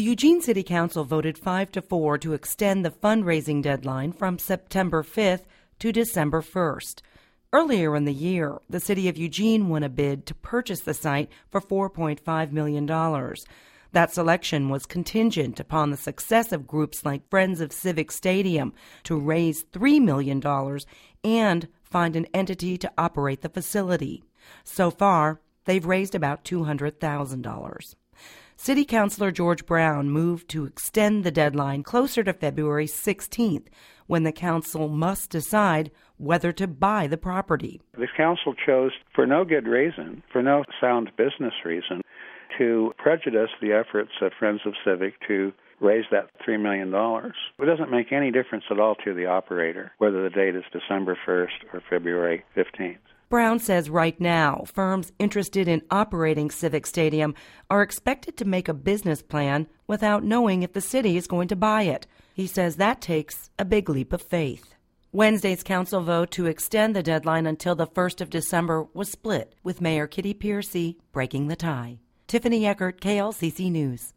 The Eugene City Council voted 5-4 to extend the fundraising deadline from September 5th to December 1st. Earlier in the year, the city of Eugene won a bid to purchase the site for $4.5 million. That selection was contingent upon the success of groups like Friends of Civic Stadium to raise $3 million and find an entity to operate the facility. So far, they've raised about $200,000. City Councilor George Brown moved to extend the deadline closer to February 16th, when the council must decide whether to buy the property. The council chose, for no good reason, for no sound business reason, to prejudice the efforts of Friends of Civic to raise that $3 million. It doesn't make any difference at all to the operator whether the date is December 1st or February 15th. Brown says right now, firms interested in operating Civic Stadium are expected to make a business plan without knowing if the city is going to buy it. He says that takes a big leap of faith. Wednesday's council vote to extend the deadline until the 1st of December was split, with Mayor Kitty Piercy breaking the tie. Tiffany Eckert, KLCC News.